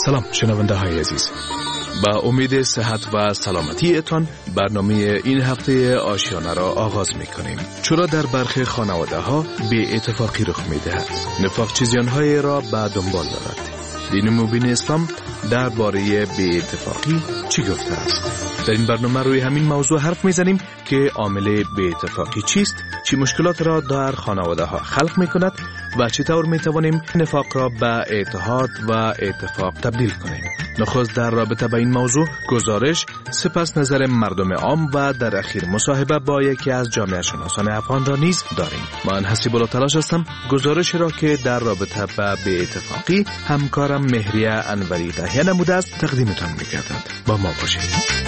سلام شنونده های عزیز، با امید صحت و سلامتی اتان برنامه این هفته آشیانه را آغاز می کنیم. چرا در برخی خانواده ها بی اتفاقی رخ می دهد؟ نفاق چیزیان های را به دنبال دارد. دین مبین اسلام درباره بی اتفاقی چی گفته است؟ در این برنامه روی همین موضوع حرف میزنیم که عامل بی اتفاقی چیست، چی مشکلات را در خانواده ها خلق می کند و چطور می توانیم نفاق را به اتحاد و اتفاق تبدیل کنیم. نخست در رابطه با این موضوع گزارش، سپس نظر مردم عام و در اخیر مصاحبه با یکی از جامعه شناسان افغان را نیز داریم. من حسیب تلاش هستم گزارش را که در رابطه با بی اتفاقی همکارم مهریه انوری تهیه نموده است تقدیمتان می‌گردد. با ما باشید.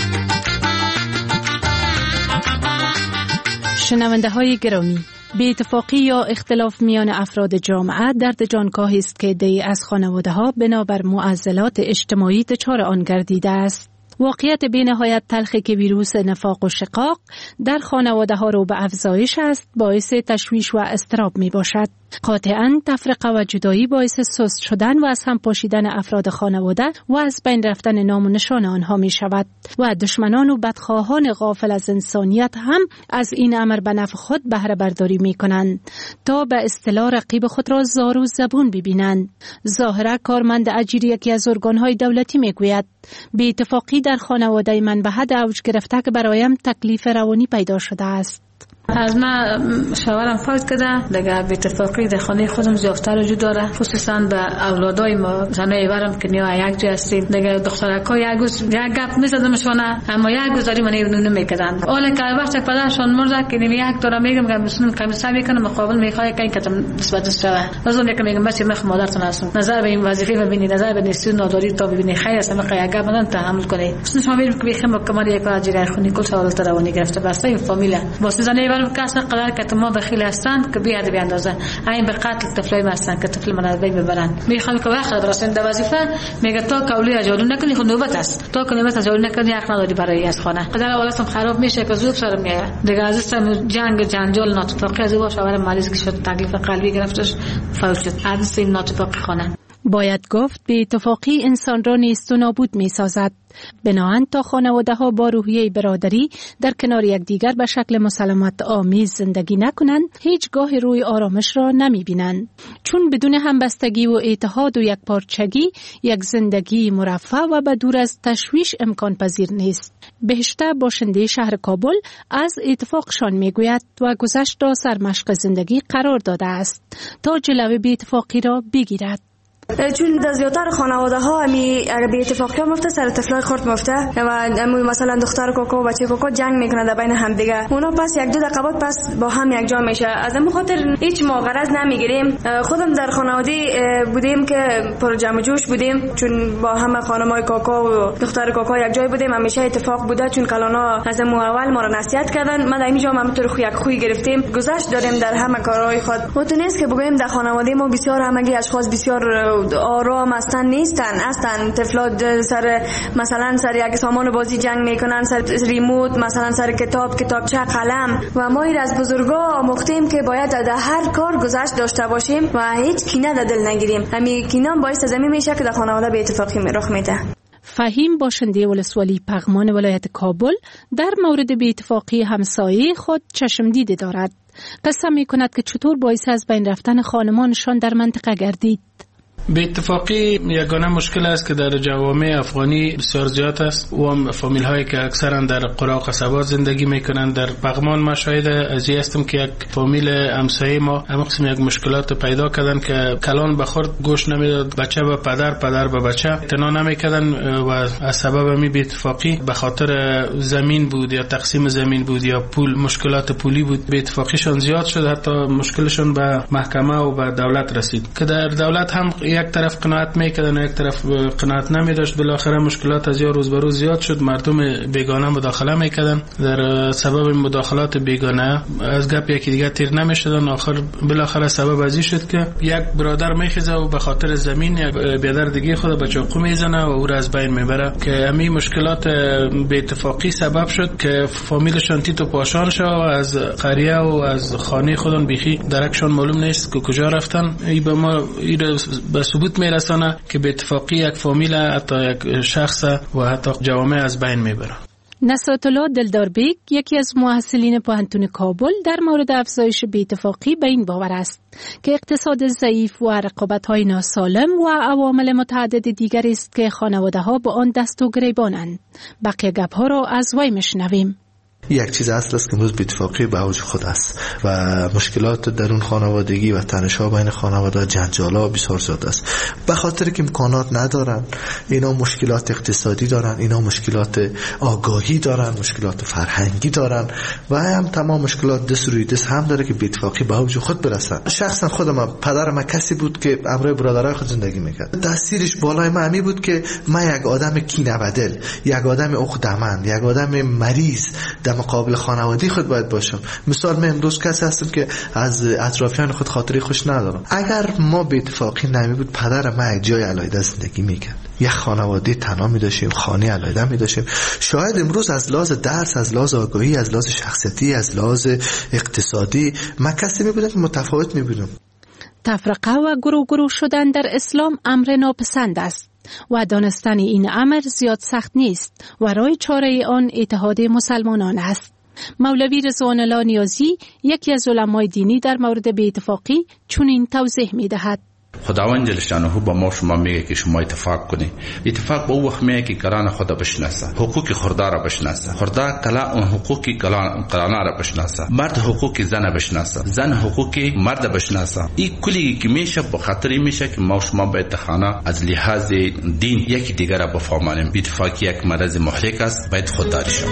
شنونده های گرامی، بی اتفاقی یا اختلاف میان افراد جامعه درد جانکاهی است که عده‌ای از خانواده ها بنابر معضلات اجتماعی دچار آن گردیده است. واقعیت بی نهایت تلخی که ویروس نفاق و شقاق در خانواده ها رو به افزایش است، باعث تشویش و اضطراب می باشد. قاطعاً تفرقه و جدایی باعث سست شدن و از هم پاشیدن افراد خانواده و از بین رفتن نام و نشان آنها می شود و دشمنان و بدخواهان غافل از انسانیت هم از این امر به نفع خود بهره برداری می کنند تا به اصطلاح رقیب خود را زار و زبون ببینند. ظاهرا کارمند اجیر یکی از ارگان‌های دولتی می گوید بی اتفاقی در خانواده من به حد اوج گرفته که برایم تکلیف روانی پیدا شده است. از ما شوهرم فوت کرده، دیگه بی اتفاقی در خانه خودم زیافتر وجود داره، خصوصا به اولادای ما. زنای برم که نیا یک جا هستیم، دیگه دخترکا یک روز یک گپ میزدمشونه، اما یک گذاری من نمیکردن. حالا که وقت پدرشون مرد که یک دورا میگم که مسلم کمیسا میکنه مقابل میخواد که اینکه نسبت شوه لازم یک میگم بچه مخ مادرتون هستم، نظر به این وظیفه ببینید، نظر به نیستی ناداری تا ببینید خیر است، مخ یک گپ من تحمل کنید. اصلا ما میگم که بخیم کمال یک اجیر خونی کل سوالات روانی گرفته واسه این فامیل واسه زنای برم کس قرار که ما داخل هستند که بیاد به اندازه این به قتل طفلای هستند که طفل من از بین ببرن. میخوام که وقت درست در وظیفه میگه تا کولی اجازه نکنی خود نوبت است، تا که نوبت اجازه نکنی حق نداری برای از خانه قدر اولستم خراب میشه که زود سر میاد دیگه. عزیزم جنگ جنجال ناتفاقی از او شوهر مریض که شد تکلیف قلبی گرفتش فوت شد. عزیز این ناتفاقی خانه باید گفت بی اتفاقی انسان را نیست و نابود می سازد. بنابراین تا خانواده ها با روحیه برادری در کنار یکدیگر به شکل مسالمت آمیز زندگی نکنند، هیچگاه روی آرامش را نمی بینند. چون بدون همبستگی و اتحاد و یکپارچگی یک زندگی مرفه و به دور از تشویش امکان پذیر نیست. بهشته باشنده شهر کابل از اتفاقشان می گوید و گذشت را سرمشق زندگی قرار داده است تا جلوه بی اتفاقی را بگیرد. چون در زیادتر خانواده ها اگر بی اتفاقی مفته سر طفلای خرد مفته و مثلا دختر کوکو و بچه کوکو جنگ میکنه در بین هم دیگه، اونا پس یک دو دقیقه بعد پس با هم یک جا میشه. از این خاطر هیچ ما غرض نمیگیریم. خودم در خانواده بودیم که پر جمع جوش بودیم، چون با هم خانمای کوکو و دختر کوکو یک جای بودیم، همیشه اتفاق بوده. چون کلانا از اول ما را نصیحت کردن، ما در اینجا هم طور یک خوی گرفتیم، گذشت داریم در همه کارهای خود. تو نیست که بگویم در خانواده ما بسیار همگی اشخاص بسیار آرام هستن طفلات سر مثلا سر یک سامان بازی جنگ میکنن، سر ریموت، مثلا سر کتابچه قلم. و ما از بزرگا آموختیم که باید در هر کار گذشت داشته باشیم و هیچ کینه در دل نگیریم. همین کینه باعث زمین میشه که در خانواده بی اتفاقی رخ میده. فهیم باشنده ولسوالی پغمان ولایت کابل در مورد بی اتفاقی همسایه خود چشمدید دارد. قصه میکند که چطور باعث از بین رفتن خانمانشان در منطقه گردید. به اتفاقی یگانه مشکل است که در جوامع افغانی بسیار زیاد است و فامیل هایی که اکثرا در قرى و قصبات زندگی میکنند. در پغمان ما شاهد از این هستم که یک فامیل همسایه ما همقسم یک مشکلات پیدا کردن که کلان بخورد گوش نمیداد، بچه به پدر، پدر به بچه اعتنا نمیکردن و از سبب می به اتفاقی به خاطر زمین بود یا تقسیم زمین بود یا پول، مشکلات پولی بود، به اتفاقیشان زیاد شد، حتی مشکلشون به محکمه و به دولت رسید که در دولت هم یک طرف قناعت میکردن و یک طرف قناعت نمیداشت. بالاخره مشکلات از روز به روز زیاد شد، مردم بیگانه مداخله میکردن، در سبب مداخلات بیگانه از گپ یکی دیگه تیر نمیشدن. بالاخره سبب ازی شد که یک برادر میخیزه و به خاطر زمین یک برادر دیگه خود به چاقو میزنه و او را از بین میبره که همین مشکلات به اتفاقی سبب شد که فامیلشان تیتو پاشان شد و از قریه و از خانه خودن بیخی درکشان معلوم نیست که کجا رفتن. ای به ما ثبوت میرسانه که به اتفاقی یک فامیل، حتی یک شخص و حتی جوامع از بین میبره. نصرت الله دلداربیگ، یکی از محصلین پوهنتون کابل، در مورد افزایش بی‌اتفاقی به این باور است که اقتصاد ضعیف و رقابت‌های ناسالم و عوامل متعدد دیگری است که خانواده‌ها با آن دست و گریبانند. بقیه گپ‌ها را از وی میشنویم. یک چیز اصل است که امروز بی‌اتفاقی به اوج خود است و مشکلات درون خانوادگی و تنش‌ها بین خانواده، جنجال‌ها بسیار زیاد است. به خاطر که امکانات ندارن، اینا مشکلات اقتصادی دارن، اینا مشکلات آگاهی دارن، مشکلات فرهنگی دارن و هم تمام مشکلات دست روی دست هم داره که بی‌اتفاقی به اوج خود برسن. شخصا خودم، پدرم کسی بود که همراه برادرای خود زندگی می‌کرد. تاثیرش بالای من می بود که من یک آدم کینه‌بدل، یک آدم عقده‌مند، یک آدم مریض در مقابل خانواده خود باید باشم. مثال من امروز کسی هستم که از اطرافیان خود خاطری خوش ندارم. اگر ما به اتفاقی نمی بود پدر ما یک جای علیحده زندگی میکرد، یک خانواده تنها می داشتیم، خانه علیحده می داشتیم، شاید امروز از لحاظ درس، از لحاظ آگاهی، از لحاظ شخصیتی، از لحاظ اقتصادی ما کسی می بودیم که متفاوت می بودیم. تفرقه و گروه شدن در اسلام امر ناپسند است و دانستن این امر زیاد سخت نیست و راه چاره آن اتحاد مسلمانان است. مولوی رضوان الله نیازی، یکی از علمای دینی، در مورد بی‌اتفاقی چنین توضیح می‌دهد. خداوند جل شانه با ما شما میگه که شما اتفاق کنید. اتفاق به او وقت میگه که کلان خدا بشناسه، حقوق خردار را بشناسه، خردار کلا اون حقوق کلان را بشناسه، مرد حقوق زن بشناسه، زن حقوق مرد بشناسه. این کلی که میشه به خاطر این میشه که ما شما باید تخانه از لحاظ دین یکی دیگر را بفهمانیم. اتفاقی یک مرض مهلک است، باید خودداری شود.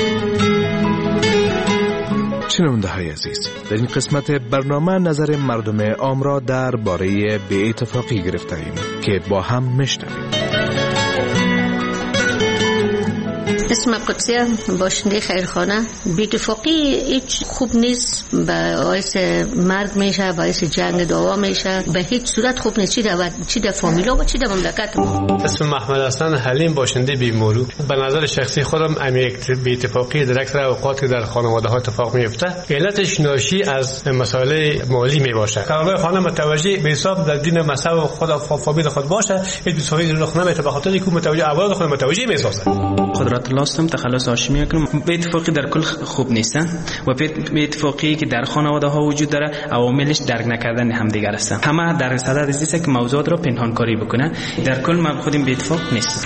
شنونده های عزیز، در این قسمت برنامه نظر مردم عام را درباره بی‌اتفاقی گرفته ایم که با هم میشنویم. اسم قدسیه، باشنده خیرخانه. بی‌اتفاقی هیچ خوب نیست، باعث مرگ میشه، باعث جنگ دعوا میشه، به هیچ صورت خوب نیست، چی در فامیلا و چی در مملکت. اسم محمد حسن حلیم، باشنده بیمورو. به نظر شخصی خودم بی‌اتفاقی در اکثر اوقات که در خانواده ها اتفاق میفته علتش ناشی از مسائل مالی میباشه. کارهای خانه متوجه به حساب در دین مذهب خود فامیل خود باشه، هیچ بی‌اتفاقی رخ نمیده، به خاطر اینکه متوجه اولاد خود متوجه میسازه. قدرت الله هستم، تخلص هاشمی کنم. بی‌اتفاقی در کل خوب نیستن و بی‌اتفاقی که در خانواده ها وجود داره عواملش درک نکردن همدیگر هستن. همه در صدد است که موضوعات را پنهان کاری بکنن. در کل ما خودیم بی‌اتفاق نیستیم.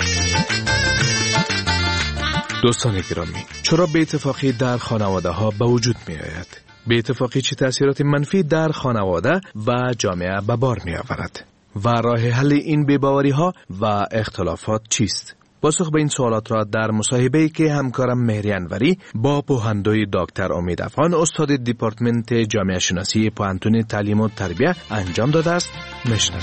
دوستان گرامی، چرا بی‌اتفاقی در خانواده ها به وجود می آید؟ بی‌اتفاقی چه تأثیرات منفی در خانواده و جامعه به بار می آورد؟ و راه حل این بی‌باوری ها و اختلافات چیست؟ پاسخ به این سوالات را در مصاحبه‌ای که همکارم مهری انوری با پوهندوی دکتر امید افغان، استاد دیپارتمنت جامعه شناسی پوهنتون تعلیم و تربیت انجام داده است میشنوید.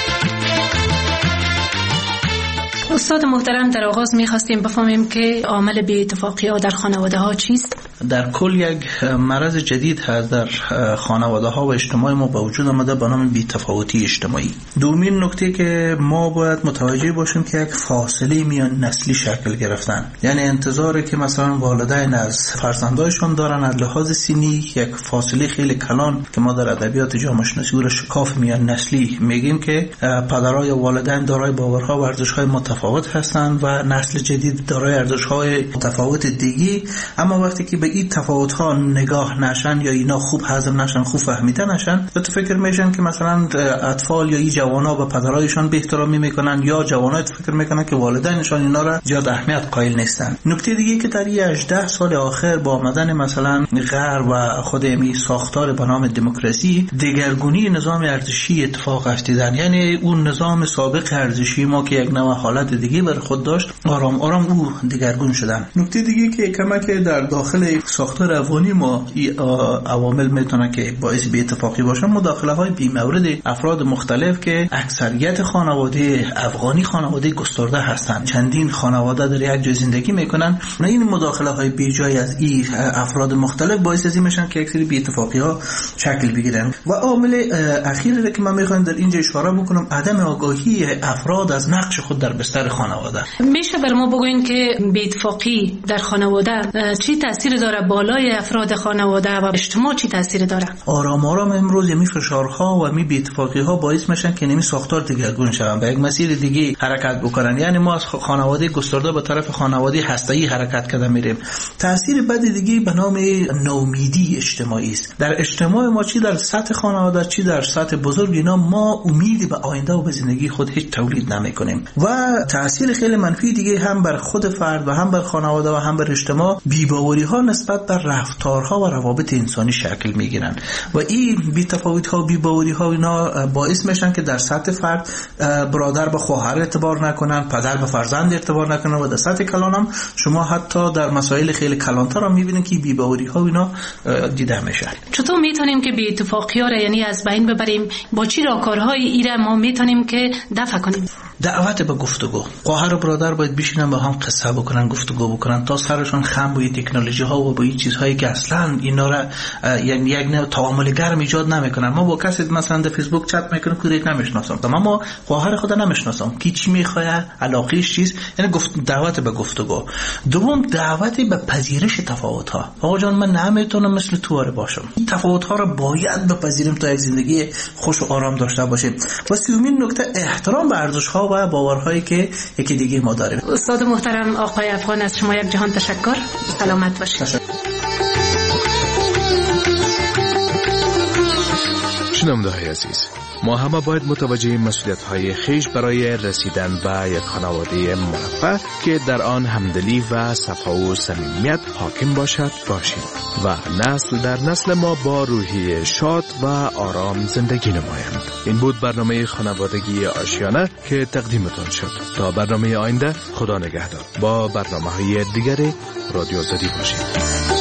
استاد محترم، در آغاز می‌خواستیم بفهمیم که عامل بی‌اتفاقی‌ها در خانواده‌ها چیست؟ در کل یک مرض جدید هست در خانواده ها و اجتماع ما به وجود آمده به نام بی‌تفاوتی اجتماعی. دومین نکته که ما باید متوجه باشیم که یک فاصله میان نسلی شکل گرفتن، یعنی انتظاری که مثلا والدین از فرزندایشان دارن از لحاظ سنی، یک فاصله خیلی کلان که ما در ادبیات جامعه شناسی را شکاف میان نسلی میگیم که پدرای والدین دارای باورها و ارزش‌های متفاوت هستند و نسل جدید دارای ارزش‌های متفاوت دیگه. اما وقتی که به این تفاوت‌ها نگاه نشن یا اینا خوب هضم نشن، خوب فهمیده نشن، تو فکر میشن که مثلا اطفال یا این جوانا به پدرایشان بی احترامی میکنن یا جوانا فکر میکنن که والدینشان اینا را زیاد اهمیت قائل نیستن. نکته دیگه که در 18 سال آخر با آمدن مثلا غرب و خود امی ساختار به نام دموکراسی، دگرگونی نظام ارزشی اتفاق افتادن، یعنی اون نظام سابق ارزشی ما که یک نوع حالت دیگه بر خود داشت، آرام آرام او دگرگون شدن. نکته دیگه که کمک در داخل ساختار افغانی ما عوامل میتونه که باعث بی‌اتفاقی باشه، مداخله‌های بی‌مورد افراد مختلف که اکثریت خانواده افغانی خانواده گسترده هستند، چندین خانواده در یک جای زندگی میکنن. این مداخله‌های بی‌جای از این افراد مختلف باعث از این میشن که یک سری بی‌اتفاقی‌ها شکل بگیرن. و عامل اخیری که من میخوام در اینجا اشاره بکنم، عدم آگاهی افراد از نقش خود در بستر خانواده. میشه بر ما بگوین که بی‌اتفاقی در خانواده چی تأثیر گذار بالای افراد خانواده و اجتماع چی تاثیر داره؟ آرام امروز می فشارها و می بی‌اتفاقی‌ها باعث میشن که نمی ساختار دگرگون شون و یک مسیر دیگه حرکت بکنن. یعنی ما از خانواده گسترده به طرف خانواده هسته‌ای حرکت کرده میریم. تاثیر بد دیگه به نام نومیدی اجتماعی است. در اجتماع ما چی در سطح خانواده چی در سطح بزرگ اینا ما امیدی به آینده و به زندگی خود هیچ تولید نمیکنیم. و تاثیر خیلی منفی دیگه هم بر خود فرد و هم بر خانواده و هم بر اجتماع بی‌باوری‌ها نسبت به رفتارها و روابط انسانی شکل میگیرن و این بی‌تفاوت‌ها و بی‌باوری‌ها اینا باعث میشن که در سطح فرد برادر به خواهر اعتبار نکنن، پدر به فرزند اعتبار نکنن و در سطح کلان هم شما حتی در مسائل خیلی کلان‌تر هم می‌بینید که بی‌باوری‌ها اینا دیده میشن. چطور میتونیم که بی‌اتفاقی‌ها را یعنی از بین ببریم؟ با چی راهکارهای ایره ما میتونیم که دفع کنیم؟ دعوت به گفتگو. خواهر و برادر باید بشینن با هم قصه بکنن، گفتگو بکنن تا سرشون خم با تکنولوژی ها و با این چیزهایی که اصلا اینا را یعنی یک نوع تعامل گرم ایجاد نمیکنن. ما با کسی مثلا در فیسبوک چت میکنیم که دیگه نمیشناسم، ما خواهر خود نمیشناسم کی چی میخواد، علاقهش چیست، یعنی دعوت به گفتگو. دوم دعوت به پذیرش تفاوت ها. آقا جان من نمیتونم مثل تو باشم، تفاوت ها رو باید بپذیریم تا یک زندگی خوش و آرام داشته باشیم. و سومین نکته احترام به ارزش ها و باورهایی که یکی دیگه ما داریم. استاد محترم آقای افغان از شما یک جهان تشکر. سلامت باشید. شنونده‌های عزیز، ما همه باید متوجه مسئولیت‌های خویش برای رسیدن به یک خانواده مرفه که در آن همدلی و صفا و صمیمیت حاکم باشیم و نسل در نسل ما با روحیه شاد و آرام زندگی نمایند. این بود برنامه خانوادگی آشیانه که تقدیمتان شد. تا برنامه آینده خدا نگهدار. با برنامه‌های دیگر رادیو زدی باشید.